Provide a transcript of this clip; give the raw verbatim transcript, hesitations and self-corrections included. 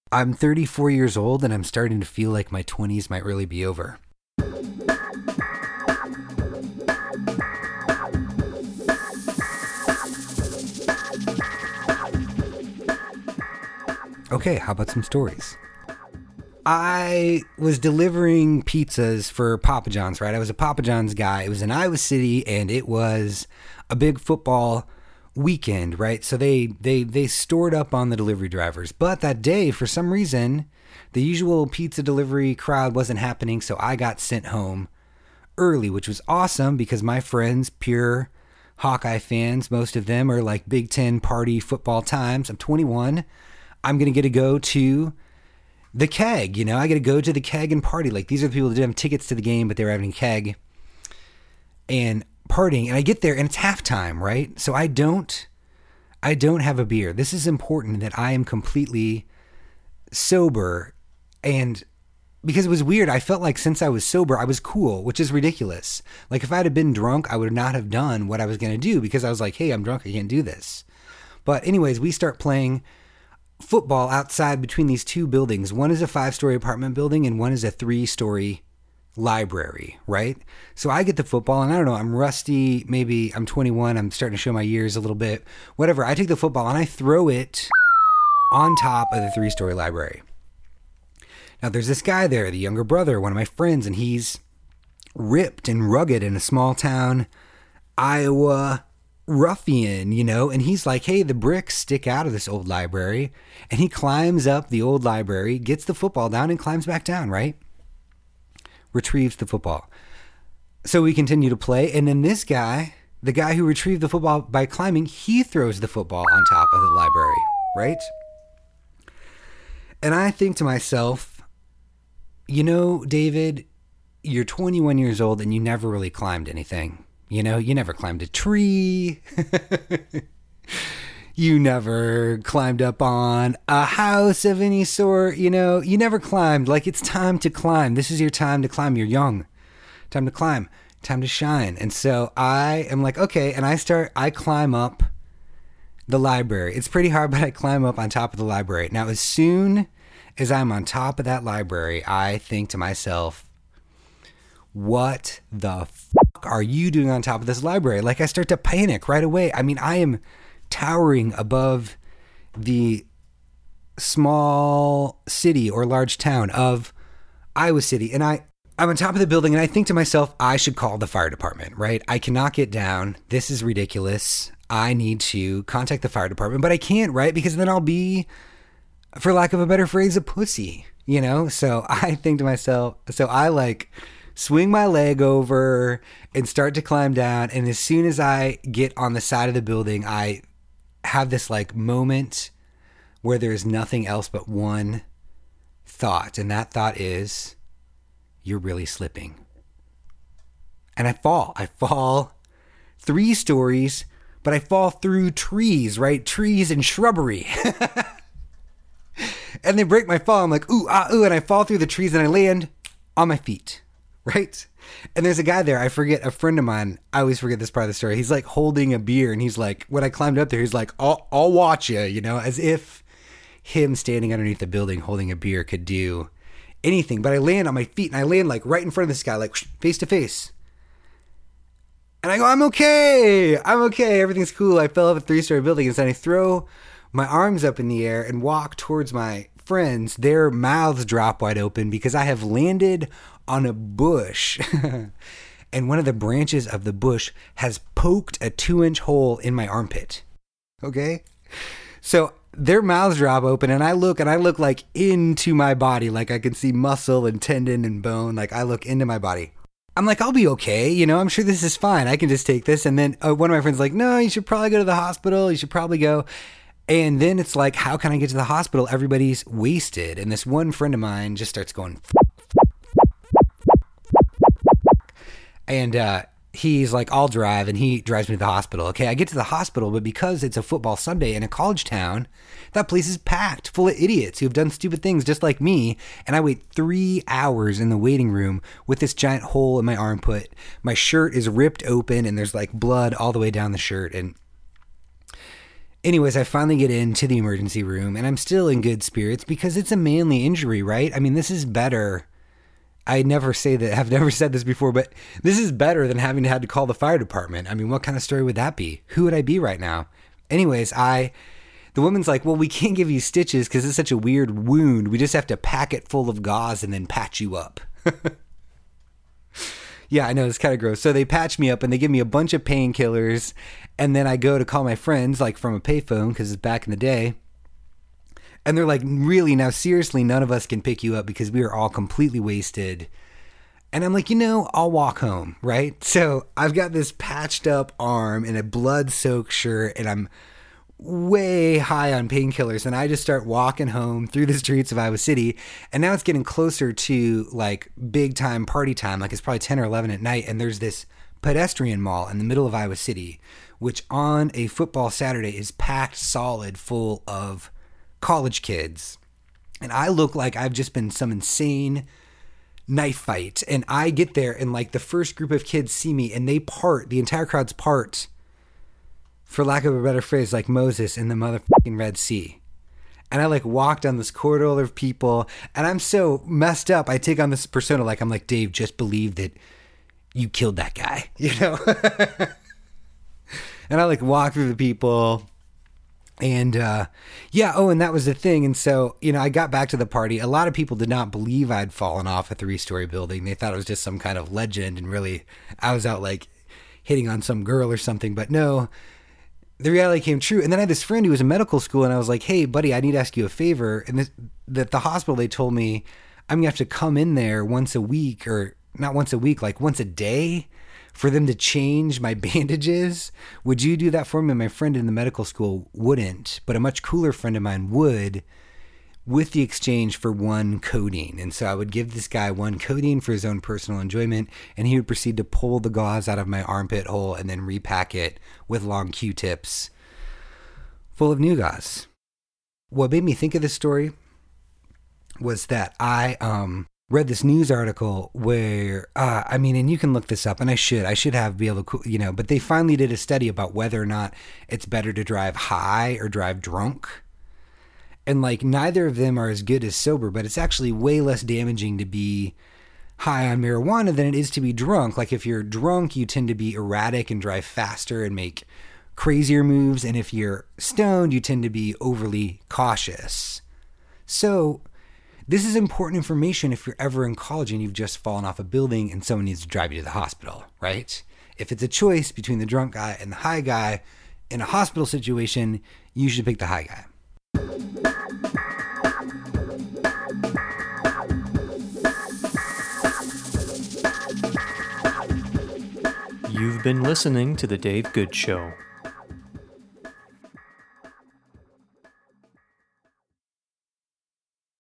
I'm thirty-four years old and I'm starting to feel like my twenties might really be over. Okay, how about some stories? I was delivering pizzas for Papa John's, right? I was a Papa John's guy. It was in Iowa City, and it was a big football weekend, right? So they they they stored up on the delivery drivers. But that day, for some reason, the usual pizza delivery crowd wasn't happening, so I got sent home early, which was awesome because my friends, pure Hawkeye fans, most of them are like Big Ten party football times. I'm twenty-one. I'm going to get to go to the keg, you know, I got to go to the keg and party. Like, these are the people that didn't have tickets to the game, but they were having a keg and partying. And I get there and it's halftime, right? So I don't, I don't have a beer. This is important that I am completely sober. And because it was weird, I felt like since I was sober, I was cool, which is ridiculous. Like, if I had been drunk, I would not have done what I was going to do because I was like, hey, I'm drunk, I can't do this. But anyways, we start playing football outside between these two buildings. One is a five-story apartment building and one is a three-story library, right? So I get the football and I don't know, I'm rusty, maybe I'm twenty-one, I'm starting to show my years a little bit, whatever. I take the football and I throw it on top of the three-story library. Now there's this guy there, the younger brother, one of my friends, and he's ripped and rugged in a small town, Iowa ruffian, you know, and he's like, hey, the bricks stick out of this old library, and he climbs up the old library, gets the football down and climbs back down, right? Retrieves the football. So we continue to play, and then this guy, the guy who retrieved the football by climbing, he throws the football on top of the library, right? And I think to myself, you know, David, you're twenty-one years old and you never really climbed anything. You know, you never climbed a tree. You never climbed up on a house of any sort. You know, you never climbed. Like, it's time to climb. This is your time to climb. You're young. Time to climb. Time to shine. And so I am like, okay. And I start, I climb up the library. It's pretty hard, but I climb up on top of the library. Now, as soon as I'm on top of that library, I think to myself, what the fuck are you doing on top of this library? Like, I start to panic right away. I mean, I am towering above the small city or large town of Iowa City. And I, I'm on top of the building and I think to myself, I should call the fire department, right? I cannot get down. This is ridiculous. I need to contact the fire department, but I can't, right? Because then I'll be, for lack of a better phrase, a pussy, you know? So I think to myself, so I like swing my leg over and start to climb down. And as soon as I get on the side of the building, I have this like moment where there's nothing else but one thought. And that thought is, you're really slipping. And I fall. I fall three stories, but I fall through trees, right? Trees and shrubbery. And they break my fall. I'm like, ooh, ah, ooh. And I fall through the trees and I land on my feet. Right? And there's a guy there, I forget, a friend of mine, I always forget this part of the story. He's like holding a beer and he's like, when I climbed up there, he's like, I'll, I'll watch you, you know, as if him standing underneath the building holding a beer could do anything. But I land on my feet and I land like right in front of this guy, like face to face. And I go, I'm okay. I'm okay. Everything's cool. I fell off a three-story building. And then I throw my arms up in the air and walk towards my friends. Their mouths drop wide open because I have landed on a bush. And one of the branches of the bush has poked a two-inch hole in my armpit. Okay? So their mouths drop open and I look and I look like into my body. Like I can see muscle and tendon and bone. Like I look into my body. I'm like, I'll be okay. You know, I'm sure this is fine. I can just take this. And then uh, one of my friends is like, no, you should probably go to the hospital. You should probably go. And then it's like, how can I get to the hospital? Everybody's wasted. And this one friend of mine just starts going. And uh, he's like, I'll drive. And he drives me to the hospital. Okay, I get to the hospital. But because it's a football Sunday in a college town, that place is packed full of idiots who have done stupid things just like me. And I wait three hours in the waiting room with this giant hole in my armpit. My shirt is ripped open and there's like blood all the way down the shirt. And Anyways, I finally get into the emergency room, and I'm still in good spirits because it's a manly injury, right? I mean, this is better. I never say that, I've never said this before, but this is better than having to have to call the fire department. I mean, what kind of story would that be? Who would I be right now? Anyways, I, the woman's like, well, we can't give you stitches because it's such a weird wound. We just have to pack it full of gauze and then patch you up. Yeah, I know, it's kind of gross. So they patch me up and they give me a bunch of painkillers. And then I go to call my friends, like from a payphone, because it's back in the day. And they're like, really, now seriously, none of us can pick you up because we are all completely wasted. And I'm like, you know, I'll walk home, right? So I've got this patched up arm and a blood-soaked shirt, and I'm way high on painkillers, and I just start walking home through the streets of Iowa City. And now it's getting closer to like big time party time, like it's probably ten or eleven at night, and there's this pedestrian mall in the middle of Iowa City, which on a football Saturday is packed solid full of college kids. And I look like I've just been some insane knife fight, and I get there and like the first group of kids see me and they part, the entire crowd's part, for lack of a better phrase, like Moses in the motherfucking Red Sea. And I like walk down this corridor of people, and I'm so messed up. I take on this persona, like I'm like, Dave, just believe that you killed that guy, you know? And I like walk through the people, and uh, yeah, oh, and that was the thing. And so, you know, I got back to the party. A lot of people did not believe I'd fallen off a three-story building. They thought it was just some kind of legend, and really I was out like hitting on some girl or something. But no, the reality came true. And then I had this friend who was in medical school, and I was like, hey, buddy, I need to ask you a favor. And this, that the hospital, they told me I'm going to have to come in there once a week, or not once a week, like once a day, for them to change my bandages. Would you do that for me? And my friend in the medical school wouldn't, but a much cooler friend of mine would, with the exchange for one codeine. And so I would give this guy one codeine for his own personal enjoyment, and he would proceed to pull the gauze out of my armpit hole and then repack it with long Q-tips full of new gauze. What made me think of this story was that I um, read this news article where, uh, I mean, and you can look this up, and I should, I should have be able to, you know, but they finally did a study about whether or not it's better to drive high or drive drunk. And like neither of them are as good as sober, but it's actually way less damaging to be high on marijuana than it is to be drunk. Like if you're drunk, you tend to be erratic and drive faster and make crazier moves. And if you're stoned, you tend to be overly cautious. So this is important information if you're ever in college and you've just fallen off a building and someone needs to drive you to the hospital, right? If it's a choice between the drunk guy and the high guy in a hospital situation, you should pick the high guy. You've been listening to The Dave Good Show.